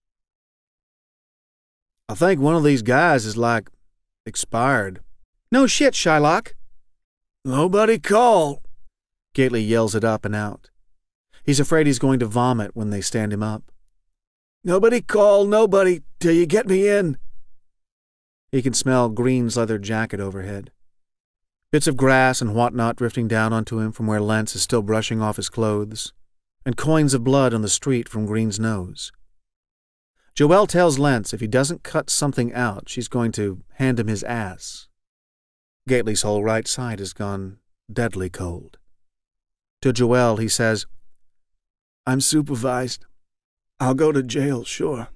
I think one of these guys is expired. No shit, Shylock. Nobody call. Gately yells it up and out. He's afraid he's going to vomit when they stand him up. Nobody call nobody till you get me in. He can smell Green's leather jacket overhead. Bits of grass and whatnot drifting down onto him from where Lentz is still brushing off his clothes, and coins of blood on the street from Green's nose. Joelle tells Lentz if he doesn't cut something out, she's going to hand him his ass. Gately's whole right side has gone deadly cold. To Joelle, he says, I'm supervised. I'll go to jail, sure.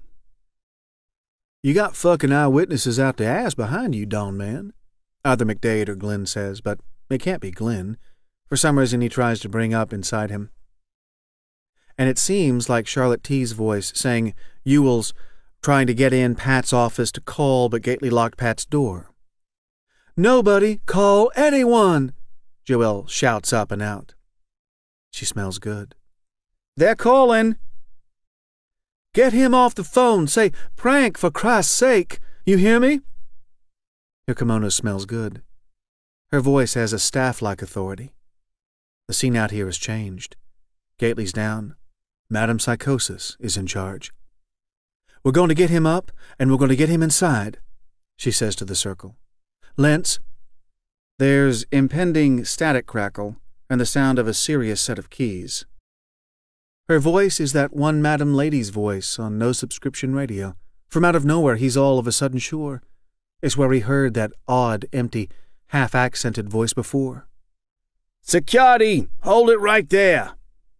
You got fucking eyewitnesses out the ass behind you, Dawn Man. Either McDade or Glenn says, but it can't be Glenn. For some reason he tries to bring up inside him. And it seems like Charlotte T's voice saying Ewell's trying to get in Pat's office to call, but Gately locked Pat's door. Nobody call anyone, Joelle shouts up and out. She smells good. They're calling. Get him off the phone. Say, prank, for Christ's sake. You hear me? Her kimono smells good. Her voice has a staff-like authority. The scene out here has changed. Gately's down. Madam Psychosis is in charge. We're going to get him up, and we're going to get him inside, she says to the circle. Lentz. There's impending static crackle and the sound of a serious set of keys. Her voice is that one Madam Lady's voice on no-subscription radio. From out of nowhere, he's all of a sudden sure. It's where he heard that odd, empty, half-accented voice before. Security! Hold it right there!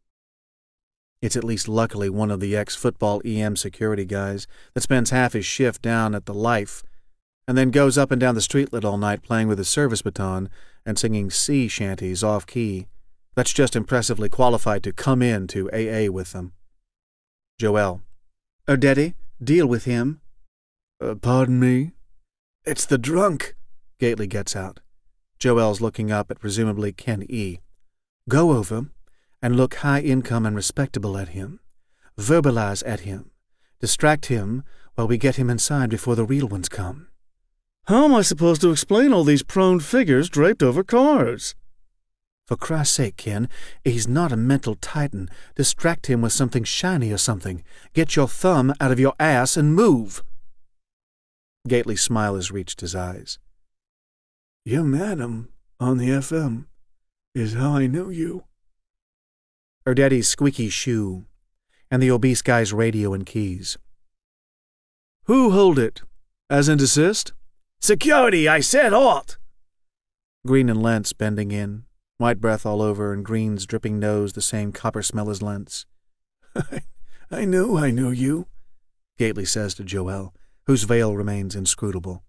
It's at least luckily one of the ex-football EM security guys that spends half his shift down at the Life and then goes up and down the streetlet all night playing with his service baton and singing sea shanties off-key. That's just impressively qualified to come in to AA with them. Joelle. Daddy, deal with him. Pardon me? It's the drunk, Gately gets out. Joelle's looking up at presumably Ken E. Go over and look high income and respectable at him. Verbalize at him. Distract him while we get him inside before the real ones come. How am I supposed to explain all these prone figures draped over cars? For Christ's sake, Ken, he's not a mental titan. Distract him with something shiny or something. Get your thumb out of your ass and move. Gately's smile has reached his eyes. Your madam on the FM is how I knew you. Her daddy's squeaky shoe, and the obese guy's radio and keys. Who hold it? As in desist? Security, I said halt! Green and Lentz bending in, white breath all over, and Green's dripping nose the same copper smell as Lentz. I knew you, Gately says to Joelle, whose veil remains inscrutable.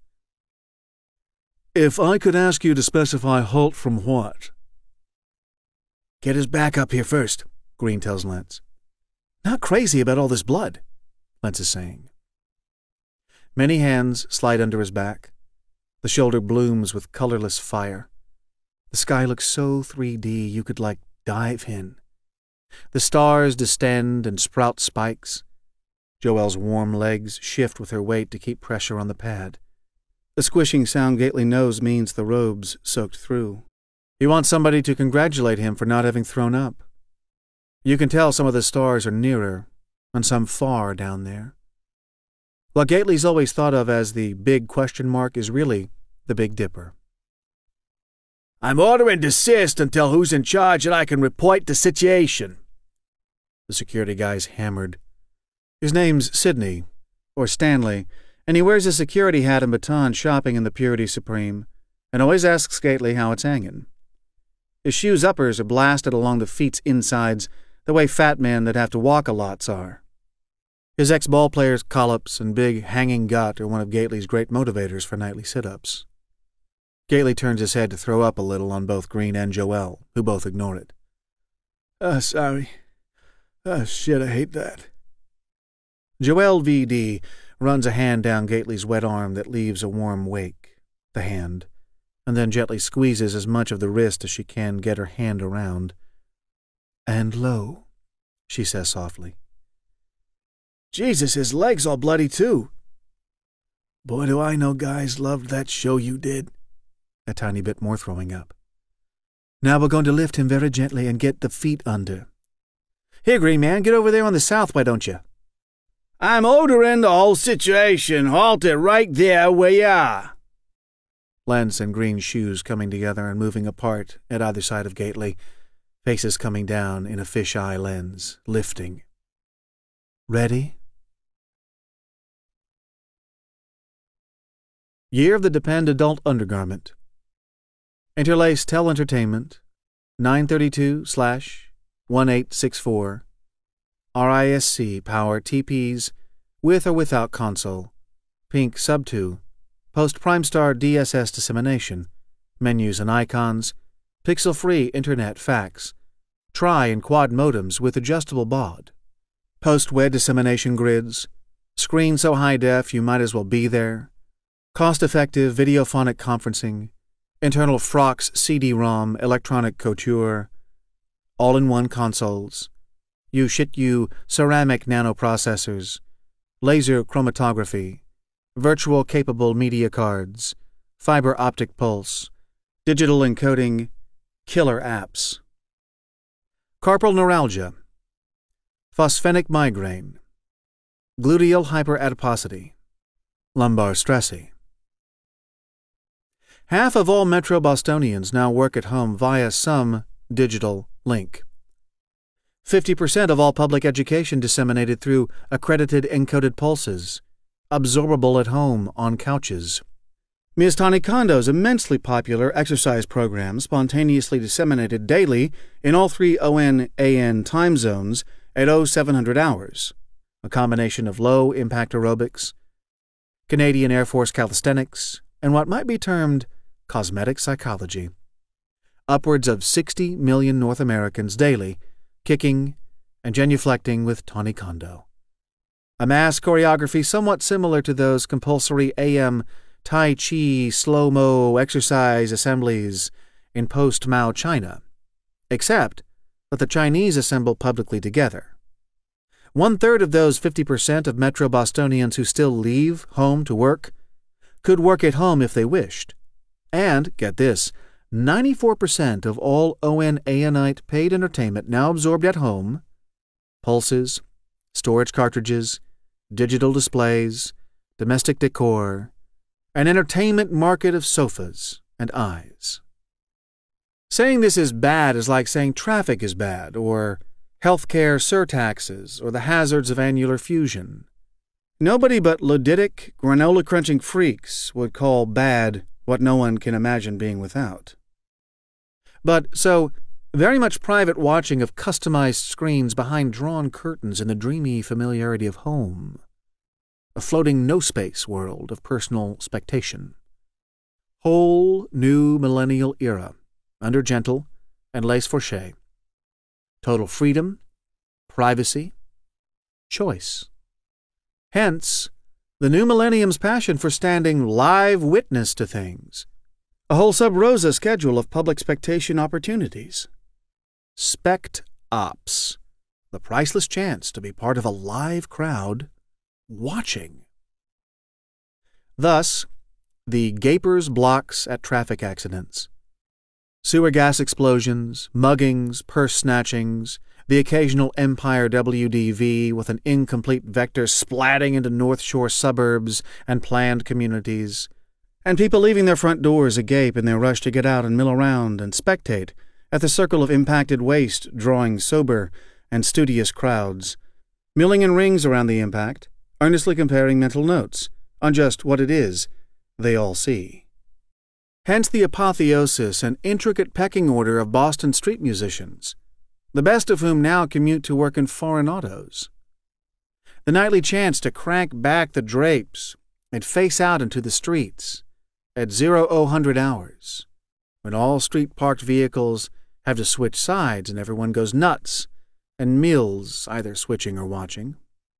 If I could ask you to specify halt from what? Get his back up here first, Green tells Lentz. Not crazy about all this blood, Lentz is saying. Many hands slide under his back. The shoulder blooms with colorless fire. The sky looks so 3D you could dive in. The stars distend and sprout spikes. Joelle's warm legs shift with her weight to keep pressure on the pad. The squishing sound Gately knows means the robe's soaked through. He wants somebody to congratulate him for not having thrown up. You can tell some of the stars are nearer, and some far down there. What Gately's always thought of as the big question mark is really the Big Dipper. I'm ordering desist until who's in charge and I can report the situation. The security guy's hammered. His name's Sidney, or Stanley, and he wears a security hat and baton shopping in the Purity Supreme, and always asks Gately how it's hanging. His shoes' uppers are blasted along the feet's insides, the way fat men that have to walk a lots are. His ex-ballplayer's collops and big hanging gut are one of Gately's great motivators for nightly sit-ups. Gately turns his head to throw up a little on both Green and Joelle, who both ignore it. Sorry. Shit, I hate that. Joelle V.D. runs a hand down Gately's wet arm that leaves a warm wake, the hand, and then gently squeezes as much of the wrist as she can get her hand around. "And lo," she says softly. "Jesus, his leg's all bloody too. Boy, do I know guys loved that show you did." A tiny bit more throwing up. "Now we're going to lift him very gently and get the feet under. Here, Green Man, get over there on the south, why don't you?" "I'm ordering the whole situation. Halt it right there where you are." Lens and Green shoes coming together and moving apart at either side of Gately, faces coming down in a fisheye lens, lifting. Ready? Year of the Depend Adult Undergarment. Interlace Tel Entertainment, 932/1864. RISC Power TPs with or without console. Pink Sub 2. Post Primestar DSS dissemination. Menus and icons. Pixel-free Internet fax. Tri and quad modems with adjustable baud. Post-web dissemination grids. Screen so high def you might as well be there. Cost-effective videophonic conferencing. Internal Frox CD-ROM electronic couture. All-in-one consoles. You ceramic nanoprocessors. Laser chromatography. Virtual capable media cards. Fiber optic pulse. Digital encoding. Killer apps. Carpal neuralgia. Phosphenic migraine. Gluteal hyperadiposity. Lumbar stressy. Half of all Metro Bostonians now work at home via some digital link. 50% of all public education disseminated through accredited encoded pulses, absorbable at home on couches. Ms. Tani Kondo's immensely popular exercise program spontaneously disseminated daily in all 3 ON/AN time zones at 0700 hours, a combination of low-impact aerobics, Canadian Air Force calisthenics, and what might be termed cosmetic psychology. Upwards of 60 million North Americans daily kicking and genuflecting with Tani Kondo. A mass choreography somewhat similar to those compulsory AM Tai Chi slow-mo exercise assemblies in post-Mao China, except that the Chinese assemble publicly together. 1/3 of those 50% of Metro Bostonians who still leave home to work could work at home if they wished. And, get this, 94% of all ON/ANite paid entertainment now absorbed at home, pulses, storage cartridges, digital displays, domestic decor, an entertainment market of sofas and eyes. Saying this is bad is like saying traffic is bad, or healthcare surtaxes, or the hazards of annular fusion. Nobody but luditic, granola-crunching freaks would call bad what no one can imagine being without. But so, very much private watching of customized screens behind drawn curtains in the dreamy familiarity of home. A floating no-space world of personal spectation. Whole new millennial era, under gentle and laissez-faire. Total freedom, privacy, choice. Hence, the new millennium's passion for standing live witness to things. A whole sub-rosa schedule of public spectation opportunities. Spect Ops, the priceless chance to be part of a live crowd watching. Thus, the gapers blocks at traffic accidents. Sewer gas explosions, muggings, purse snatchings, the occasional Empire WDV with an incomplete vector splatting into North Shore suburbs and planned communities, and people leaving their front doors agape in their rush to get out and mill around and spectate at the circle of impacted waste drawing sober and studious crowds, milling in rings around the impact, earnestly comparing mental notes on just what it is they all see. Hence the apotheosis and intricate pecking order of Boston street musicians, the best of whom now commute to work in foreign autos. The nightly chance to crank back the drapes and face out into the streets at 0000 hours, when all street-parked vehicles have to switch sides and everyone goes nuts, and mills either switching or watching.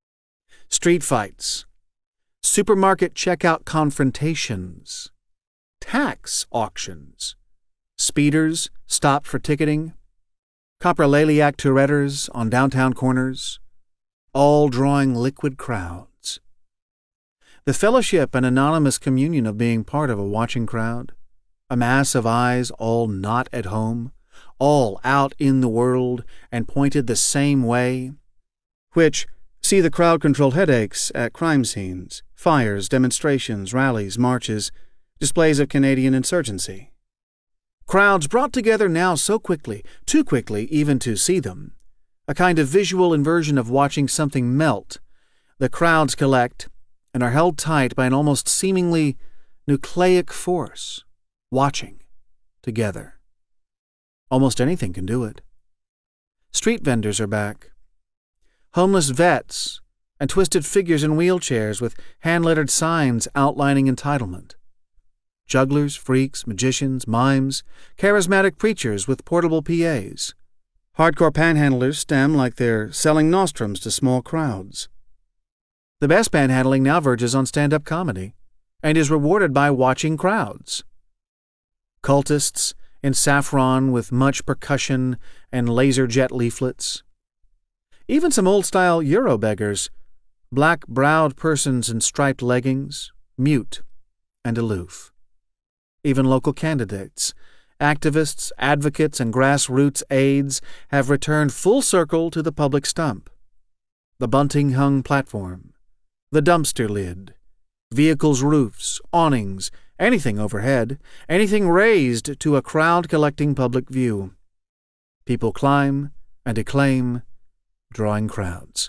Street fights, supermarket checkout confrontations, tax auctions, speeders stopped for ticketing, coprolaliac Touretters on downtown corners, all drawing liquid crowds. The fellowship and anonymous communion of being part of a watching crowd, a mass of eyes all not at home, all out in the world and pointed the same way, which see the crowd-controlled headaches at crime scenes, fires, demonstrations, rallies, marches, displays of Canadian insurgency. Crowds brought together now so quickly, too quickly even to see them, a kind of visual inversion of watching something melt. The crowds collect and are held tight by an almost seemingly nucleic force, watching together. Almost anything can do it. Street vendors are back. Homeless vets and twisted figures in wheelchairs with hand-lettered signs outlining entitlement. Jugglers, freaks, magicians, mimes, charismatic preachers with portable PAs. Hardcore panhandlers stem like they're selling nostrums to small crowds. The best panhandling now verges on stand-up comedy and is rewarded by watching crowds. Cultists in saffron with much percussion and laser jet leaflets. Even some old-style Euro beggars, black-browed persons in striped leggings, mute and aloof. Even local candidates, activists, advocates, and grassroots aides have returned full circle to the public stump. The bunting-hung platform, the dumpster lid, vehicles' roofs, awnings, anything overhead, anything raised to a crowd-collecting public view. People climb and acclaim, drawing crowds.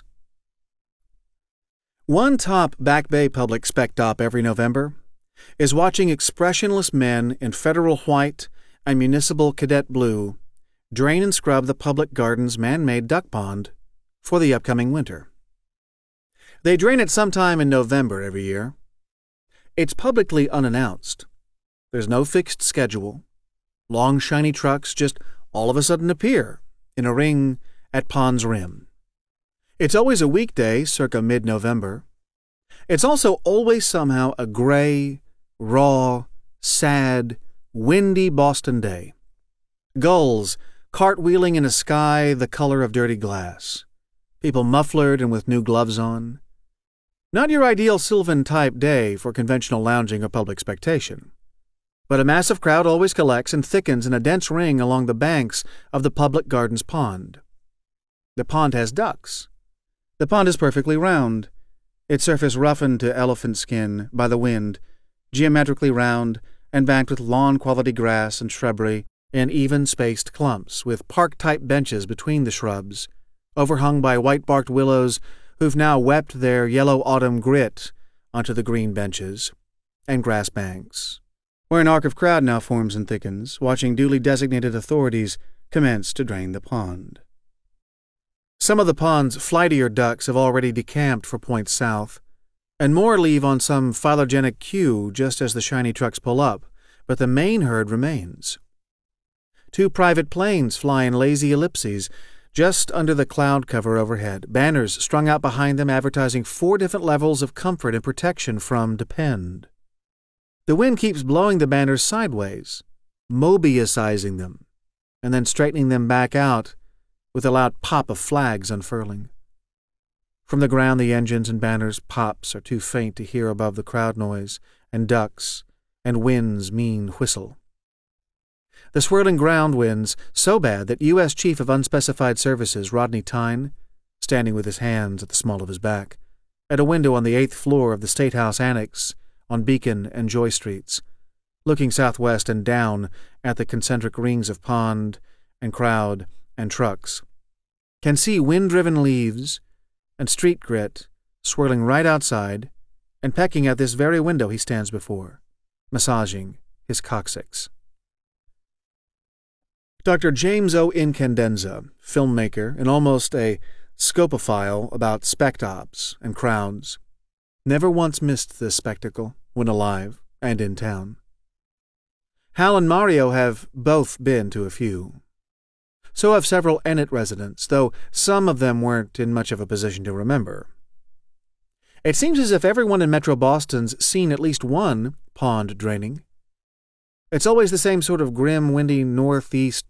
One top Back Bay public spectop every November is watching expressionless men in federal white and municipal cadet blue drain and scrub the public garden's man-made duck pond for the upcoming winter. They drain it sometime in November every year. It's publicly unannounced. There's no fixed schedule. Long, shiny trucks just all of a sudden appear in a ring at pond's rim. It's always a weekday circa mid-November. It's also always somehow a gray, raw, sad, windy Boston day. Gulls cartwheeling in a sky the color of dirty glass. People mufflered and with new gloves on. Not your ideal Sylvan-type day for conventional lounging or public spectation. But a massive crowd always collects and thickens in a dense ring along the banks of the public garden's pond. The pond has ducks. The pond is perfectly round, its surface roughened to elephant skin by the wind, geometrically round and banked with lawn-quality grass and shrubbery in even-spaced clumps, with park-type benches between the shrubs, overhung by white-barked willows who've now wept their yellow autumn grit onto the green benches, and grass banks, where an arc of crowd now forms and thickens, watching duly designated authorities commence to drain the pond. Some of the pond's flightier ducks have already decamped for points south, and more leave on some phylogenetic cue just as the shiny trucks pull up, but the main herd remains. 2 private planes fly in lazy ellipses just under the cloud cover overhead, banners strung out behind them advertising 4 different levels of comfort and protection from Depend. The wind keeps blowing the banners sideways, Mobiusizing them, and then straightening them back out with a loud pop of flags unfurling. From the ground the engines and banners' pops are too faint to hear above the crowd noise and ducks and wind's mean whistle. The swirling ground winds so bad that U.S. Chief of Unspecified Services Rodney Tyne, standing with his hands at the small of his back, at a window on the 8th floor of the State House Annex on Beacon and Joy Streets, looking southwest and down at the concentric rings of pond and crowd and trucks, can see wind-driven leaves and street grit swirling right outside and pecking at this very window he stands before, massaging his coccyx. Dr. James O. Incandenza, filmmaker and almost a scopophile about spectops and crowds, never once missed this spectacle when alive and in town. Hal and Mario have both been to a few. So have several Ennet residents, though some of them weren't in much of a position to remember. It seems as if everyone in Metro Boston's seen at least one pond draining. It's always the same sort of grim, windy northeast